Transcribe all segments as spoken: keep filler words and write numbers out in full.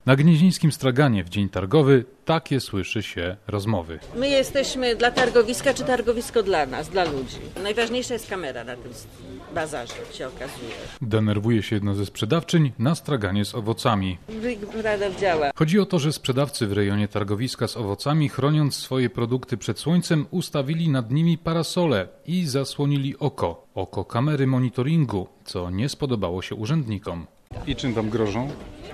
Na gnieźnieńskim straganie w dzień targowy takie słyszy się rozmowy. My jesteśmy dla targowiska, czy targowisko dla nas, dla ludzi. Najważniejsza jest kamera na tym bazarze, się okazuje. Denerwuje się jedna ze sprzedawczyń na straganie z owocami. Rada działa. Chodzi o to, że sprzedawcy w rejonie targowiska z owocami, chroniąc swoje produkty przed słońcem, ustawili nad nimi parasole i zasłonili oko. Oko kamery monitoringu, co nie spodobało się urzędnikom. I czym wam grożą?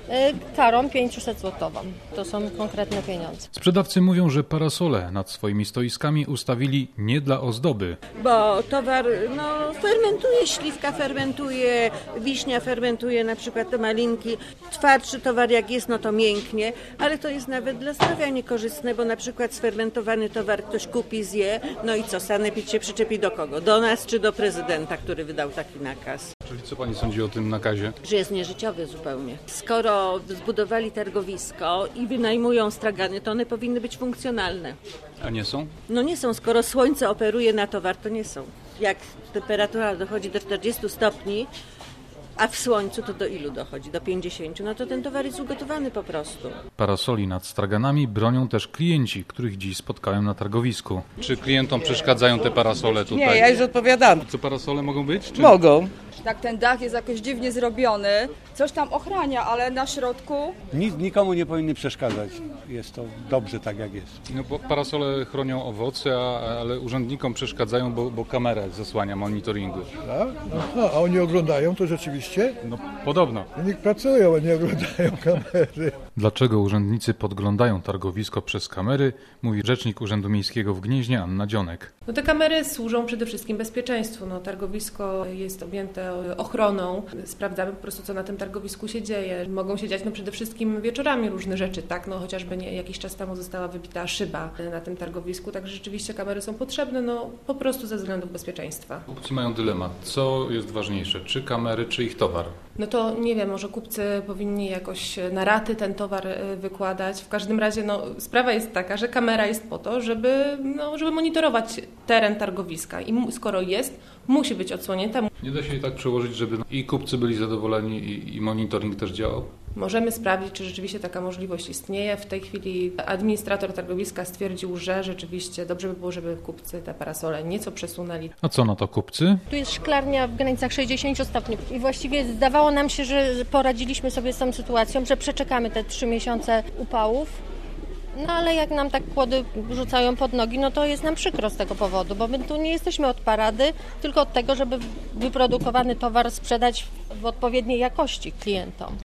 Karą pięćset złotową. To są konkretne pieniądze. Sprzedawcy mówią, że parasole nad swoimi stoiskami ustawili nie dla ozdoby. Bo towar no, fermentuje, śliwka fermentuje, wiśnia fermentuje, na przykład te malinki. Twardszy towar jak jest, no to mięknie, ale to jest nawet dla zdrowia niekorzystne, bo na przykład sfermentowany towar ktoś kupi, zje, no i co, sanepid się przyczepi do kogo? Do nas czy do prezydenta, który wydał taki nakaz? Czyli co pani sądzi o tym nakazie? Że jest nieżyciowy zupełnie. Skoro zbudowali targowisko i wynajmują stragany, to one powinny być funkcjonalne. A nie są? No nie są. Skoro słońce operuje na towar, to nie są. Jak temperatura dochodzi do czterdziestu stopni, a w słońcu to do ilu dochodzi? Do pięćdziesięciu. No to ten towar jest ugotowany po prostu. Parasoli nad straganami bronią też klienci, których dziś spotkałem na targowisku. Czy klientom przeszkadzają te parasole tutaj? Nie, ja już odpowiadam. Co, parasole mogą być? Czy... Mogą. Tak, ten dach jest jakoś dziwnie zrobiony, coś tam ochrania, ale na środku... Nic, nikomu nie powinny przeszkadzać. Jest to dobrze tak, jak jest. No bo parasole chronią owoce, a, ale urzędnikom przeszkadzają, bo, bo kamerę zasłania monitoringu. Tak? No, a oni oglądają to rzeczywiście? No podobno. Niech pracują, a nie oglądają kamery. Dlaczego urzędnicy podglądają targowisko przez kamery, mówi rzecznik Urzędu Miejskiego w Gnieźnie Anna Dzionek. No te kamery służą przede wszystkim bezpieczeństwu. No, targowisko jest objęte ochroną. Sprawdzamy po prostu, co na tym targowisku się dzieje. Mogą się dziać no, przede wszystkim wieczorami różne rzeczy, tak? No, chociażby nie, jakiś czas temu została wybita szyba na tym targowisku, także rzeczywiście kamery są potrzebne no, po prostu ze względów bezpieczeństwa. Kupcy mają dylemat. Co jest ważniejsze? Czy kamery, czy ich towar? No to nie wiem, może kupcy powinni jakoś na raty ten towar wykładać. W każdym razie no, sprawa jest taka, że kamera jest po to, żeby, no, żeby monitorować teren targowiska i skoro jest, musi być odsłonięta. Nie da się jej tak przełożyć, żeby i kupcy byli zadowoleni i, i monitoring też działał? Możemy sprawdzić, czy rzeczywiście taka możliwość istnieje. W tej chwili administrator targowiska stwierdził, że rzeczywiście dobrze by było, żeby kupcy te parasole nieco przesunęli. A co na to kupcy? Tu jest szklarnia w granicach sześćdziesięciu stopni i właściwie zdawało nam się, że poradziliśmy sobie z tą sytuacją, że przeczekamy te trzy miesiące upałów. No ale jak nam tak kłody rzucają pod nogi, no to jest nam przykro z tego powodu, bo my tu nie jesteśmy od parady, tylko od tego, żeby wyprodukowany towar sprzedać w odpowiedniej jakości klientom.